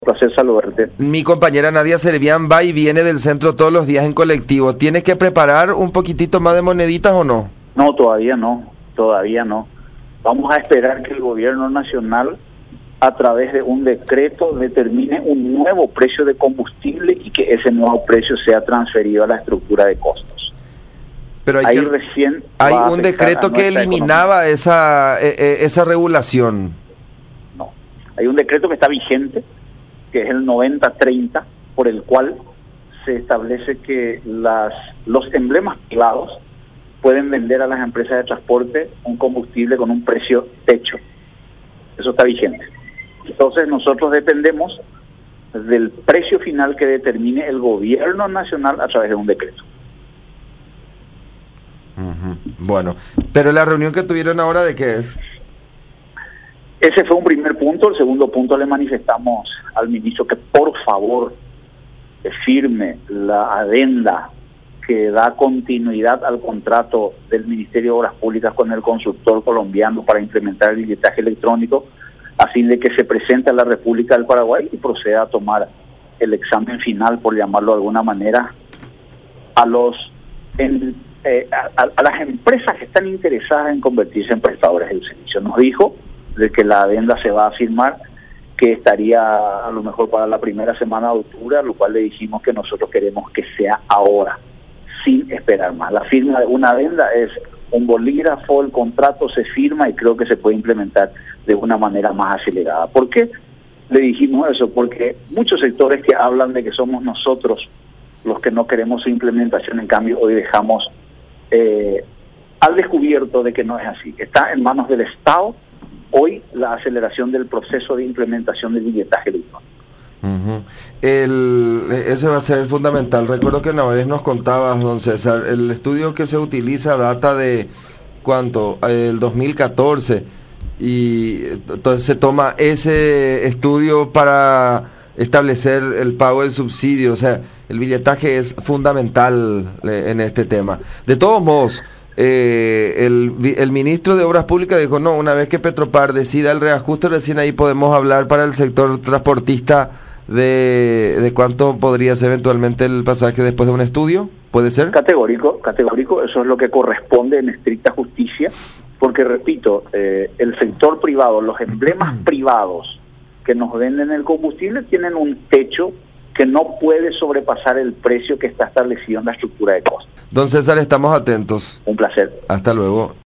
Placer saludarte. Mi compañera Nadia Servián va y viene del centro todos los días en colectivo. ¿Tienes que preparar un poquitito más de moneditas o no? No, todavía no. Vamos a esperar que el gobierno nacional, a través de un decreto, determine un nuevo precio de combustible y que ese nuevo precio sea transferido a la estructura de costos. Pero Ahí recién hay un decreto que eliminaba esa regulación. No, hay un decreto que está vigente, que es el 90-30, por el cual se establece que los emblemas privados pueden vender a las empresas de transporte un combustible con un precio techo. Eso está vigente. Entonces nosotros dependemos del precio final que determine el gobierno nacional a través de un decreto. Bueno, pero la reunión que tuvieron ahora, ¿de qué es? Ese fue un primer punto. El segundo punto, le manifestamos al ministro que por favor firme la adenda que da continuidad al contrato del Ministerio de Obras Públicas con el consultor colombiano para implementar el billetaje electrónico, a fin de que se presente a la República del Paraguay y proceda a tomar el examen final, por llamarlo de alguna manera, a las empresas que están interesadas en convertirse en prestadores del servicio. Nos dijo de que la adenda se va a firmar, que estaría a lo mejor para la primera semana de octubre, a lo cual le dijimos que nosotros queremos que sea ahora, sin esperar más. La firma de una adenda es un bolígrafo, el contrato se firma y creo que se puede implementar de una manera más acelerada. ¿Por qué le dijimos eso? Porque muchos sectores que hablan de que somos nosotros los que no queremos su implementación, en cambio hoy dejamos al descubierto de que no es así. Está en manos del Estado hoy la aceleración del proceso de implementación del billetaje electrónico. Ese va a ser fundamental. Recuerdo que una vez nos contabas, don César, el estudio que se utiliza data de ¿cuánto? El 2014, y entonces se toma ese estudio para establecer el pago del subsidio. O sea, el billetaje es fundamental en este tema. De todos modos, el ministro de Obras Públicas dijo, no, una vez que Petropar decida el reajuste, recién ahí podemos hablar para el sector transportista de cuánto podría ser eventualmente el pasaje después de un estudio. ¿Puede ser? Categórico, eso es lo que corresponde en estricta justicia, porque repito, el sector privado, los emblemas privados que nos venden el combustible tienen un techo que no puede sobrepasar el precio que está establecido en la estructura de costos. Don César, estamos atentos. Un placer. Hasta luego.